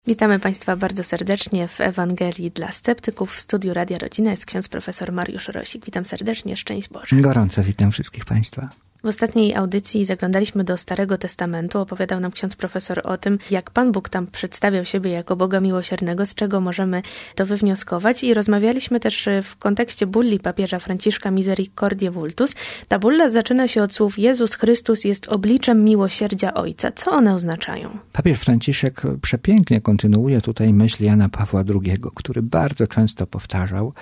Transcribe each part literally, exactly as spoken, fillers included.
Witamy Państwa bardzo serdecznie w Ewangelii dla Sceptyków. W studiu Radia Rodzina jest ksiądz profesor Mariusz Rosik. Witam serdecznie, szczęść Boże. Gorąco witam wszystkich Państwa. W ostatniej audycji zaglądaliśmy do Starego Testamentu. Opowiadał nam ksiądz profesor o tym, jak Pan Bóg tam przedstawiał siebie jako Boga miłosiernego, z czego możemy to wywnioskować. I rozmawialiśmy też w kontekście bulli papieża Franciszka Misericordiae Vultus. Ta bulla zaczyna się od słów: Jezus Chrystus jest obliczem miłosierdzia Ojca. Co one oznaczają? Papież Franciszek przepięknie kontynuuje tutaj myśl Jana Pawła drugiego, który bardzo często powtarzał,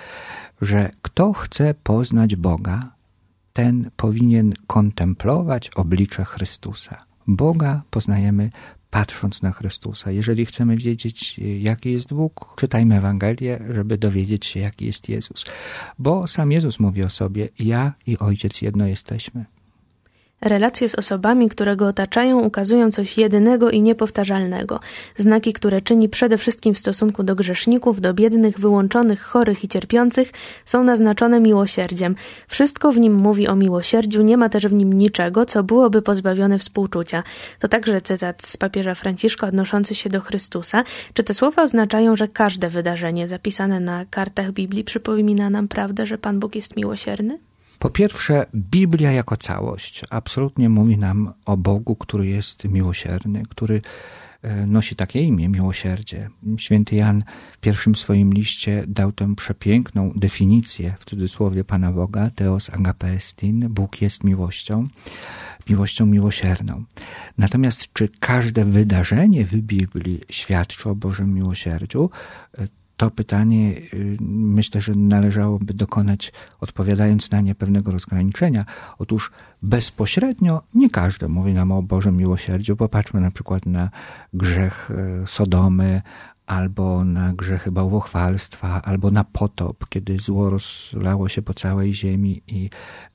że kto chce poznać Boga, ten powinien kontemplować oblicze Chrystusa. Boga poznajemy patrząc na Chrystusa. Jeżeli chcemy wiedzieć, jaki jest Bóg, czytajmy Ewangelię, żeby dowiedzieć się, jaki jest Jezus. Bo sam Jezus mówi o sobie: ja i Ojciec jedno jesteśmy. Relacje z osobami, które go otaczają, ukazują coś jedynego i niepowtarzalnego. Znaki, które czyni przede wszystkim w stosunku do grzeszników, do biednych, wyłączonych, chorych i cierpiących, są naznaczone miłosierdziem. Wszystko w nim mówi o miłosierdziu, nie ma też w nim niczego, co byłoby pozbawione współczucia. To także cytat z papieża Franciszka odnoszący się do Chrystusa. Czy te słowa oznaczają, że każde wydarzenie zapisane na kartach Biblii przypomina nam prawdę, że Pan Bóg jest miłosierny? Po pierwsze, Biblia jako całość absolutnie mówi nam o Bogu, który jest miłosierny, który nosi takie imię, miłosierdzie. Święty Jan w pierwszym swoim liście dał tę przepiękną definicję, w cudzysłowie, Pana Boga: Theos agape estin, Bóg jest miłością, miłością miłosierną. Natomiast czy każde wydarzenie w Biblii świadczy o Bożym miłosierdziu? To pytanie, myślę, że należałoby dokonać, odpowiadając na nie, pewnego rozgraniczenia. Otóż bezpośrednio nie każdy mówi nam o Bożym miłosierdziu. Popatrzmy na przykład na grzech Sodomy, albo na grzechy bałwochwalstwa, albo na potop, kiedy zło rozlało się po całej ziemi i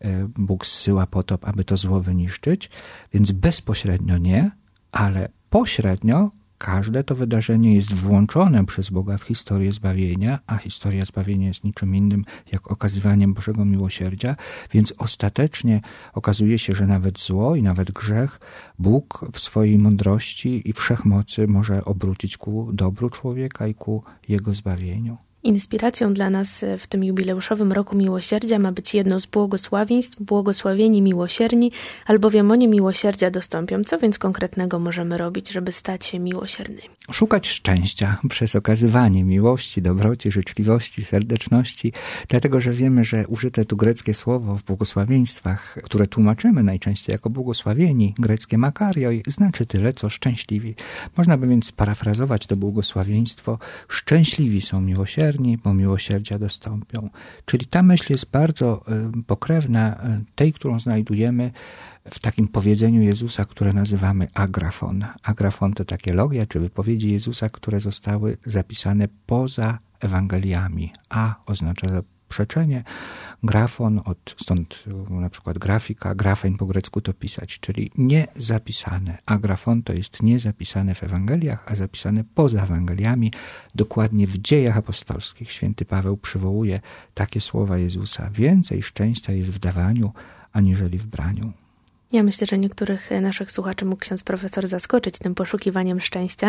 Bóg zsyła potop, aby to zło wyniszczyć. Więc bezpośrednio nie, ale pośrednio każde to wydarzenie jest włączone przez Boga w historię zbawienia, a historia zbawienia jest niczym innym jak okazywaniem Bożego miłosierdzia, więc ostatecznie okazuje się, że nawet zło i nawet grzech Bóg w swojej mądrości i wszechmocy może obrócić ku dobru człowieka i ku jego zbawieniu. Inspiracją dla nas w tym jubileuszowym roku miłosierdzia ma być jedno z błogosławieństw: błogosławieni miłosierni, albowiem oni miłosierdzia dostąpią. Co więc konkretnego możemy robić, żeby stać się miłosiernymi? Szukać szczęścia przez okazywanie miłości, dobroci, życzliwości, serdeczności, dlatego że wiemy, że użyte tu greckie słowo w błogosławieństwach, które tłumaczymy najczęściej jako błogosławieni, greckie makarioi, znaczy tyle, co szczęśliwi. Można by więc parafrazować to błogosławieństwo: szczęśliwi są miłosierni, bo miłosierdzia dostąpią. Czyli ta myśl jest bardzo pokrewna tej, którą znajdujemy w takim powiedzeniu Jezusa, które nazywamy agrafon. Agrafon to takie logia, czy wypowiedzi Jezusa, które zostały zapisane poza Ewangeliami. A oznacza zaprzeczenie, grafon, od, stąd na przykład grafika, grafein po grecku to pisać, czyli niezapisane. Agrafon to jest niezapisane w Ewangeliach, a zapisane poza Ewangeliami, dokładnie w Dziejach Apostolskich. Święty Paweł przywołuje takie słowa Jezusa: więcej szczęścia jest w dawaniu, aniżeli w braniu. Ja myślę, że niektórych naszych słuchaczy mógł ksiądz profesor zaskoczyć tym poszukiwaniem szczęścia,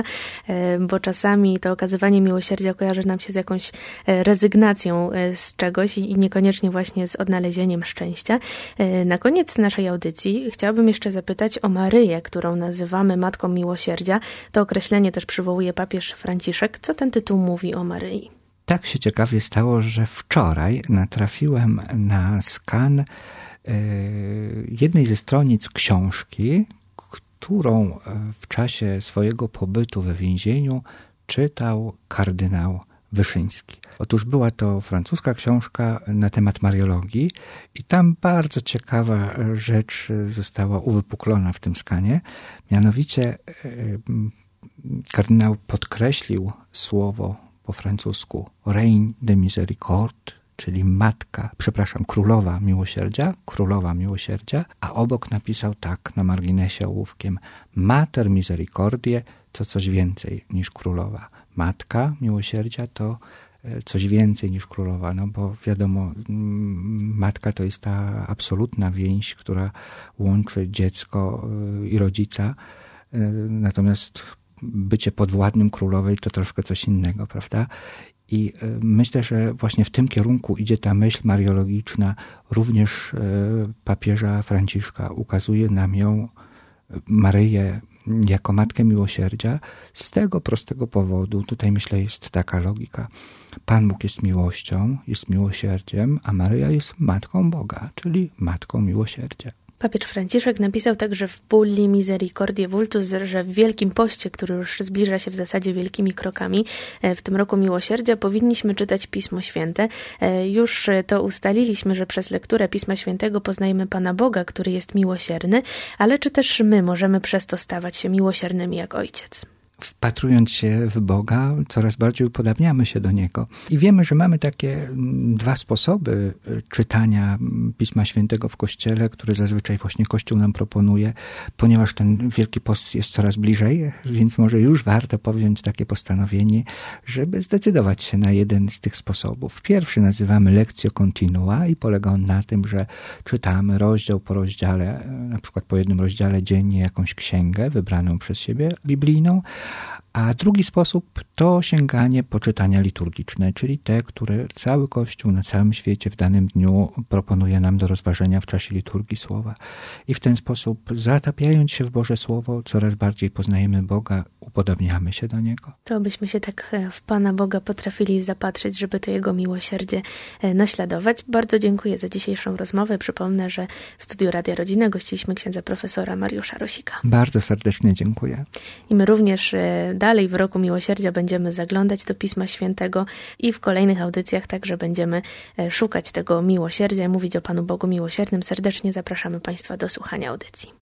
bo czasami to okazywanie miłosierdzia kojarzy nam się z jakąś rezygnacją z czegoś i niekoniecznie właśnie z odnalezieniem szczęścia. Na koniec naszej audycji chciałabym jeszcze zapytać o Maryję, którą nazywamy Matką Miłosierdzia. To określenie też przywołuje papież Franciszek. Co ten tytuł mówi o Maryi? Tak się ciekawie stało, że wczoraj natrafiłem na skan jednej ze stronic książki, którą w czasie swojego pobytu we więzieniu czytał kardynał Wyszyński. Otóż była to francuska książka na temat mariologii i tam bardzo ciekawa rzecz została uwypuklona w tym skanie. Mianowicie kardynał podkreślił słowo po francusku Reine de Miséricorde, czyli matka, przepraszam, królowa miłosierdzia, królowa miłosierdzia, a obok napisał tak na marginesie ołówkiem: Mater Misericordiae to coś więcej niż królowa. Matka miłosierdzia to coś więcej niż królowa, no bo wiadomo, matka to jest ta absolutna więź, która łączy dziecko i rodzica, natomiast bycie podwładnym królowej to troszkę coś innego, prawda? I myślę, że właśnie w tym kierunku idzie ta myśl mariologiczna, również papieża Franciszka. Ukazuje nam ją, Maryję, jako Matkę Miłosierdzia z tego prostego powodu. Tutaj myślę jest taka logika. Pan Bóg jest miłością, jest miłosierdziem, a Maryja jest Matką Boga, czyli Matką Miłosierdzia. Papież Franciszek napisał także w Bulli Misericordiae Vultus, że w Wielkim Poście, który już zbliża się w zasadzie wielkimi krokami, w tym roku Miłosierdzia, powinniśmy czytać Pismo Święte. Już to ustaliliśmy, że przez lekturę Pisma Świętego poznajemy Pana Boga, który jest miłosierny, ale czy też my możemy przez to stawać się miłosiernymi jak Ojciec? Wpatrując się w Boga, coraz bardziej upodabniamy się do Niego. I wiemy, że mamy takie dwa sposoby czytania Pisma Świętego w Kościele, które zazwyczaj właśnie Kościół nam proponuje, ponieważ ten Wielki Post jest coraz bliżej, więc może już warto powziąć takie postanowienie, żeby zdecydować się na jeden z tych sposobów. Pierwszy nazywamy Lectio Continua i polega on na tym, że czytamy rozdział po rozdziale, na przykład po jednym rozdziale dziennie jakąś księgę wybraną przez siebie, biblijną, a drugi sposób to sięganie po czytania liturgiczne, czyli te, które cały Kościół na całym świecie w danym dniu proponuje nam do rozważenia w czasie liturgii Słowa. I w ten sposób, zatapiając się w Boże Słowo, coraz bardziej poznajemy Boga, upodobniamy się do Niego. To byśmy się tak w Pana Boga potrafili zapatrzeć, żeby to Jego miłosierdzie naśladować. Bardzo dziękuję za dzisiejszą rozmowę. Przypomnę, że w studiu Radia Rodzina gościliśmy księdza profesora Mariusza Rosika. Bardzo serdecznie dziękuję. I my również dalej w roku Miłosierdzia będziemy zaglądać do Pisma Świętego i w kolejnych audycjach także będziemy szukać tego miłosierdzia, mówić o Panu Bogu Miłosiernym. Serdecznie zapraszamy Państwa do słuchania audycji.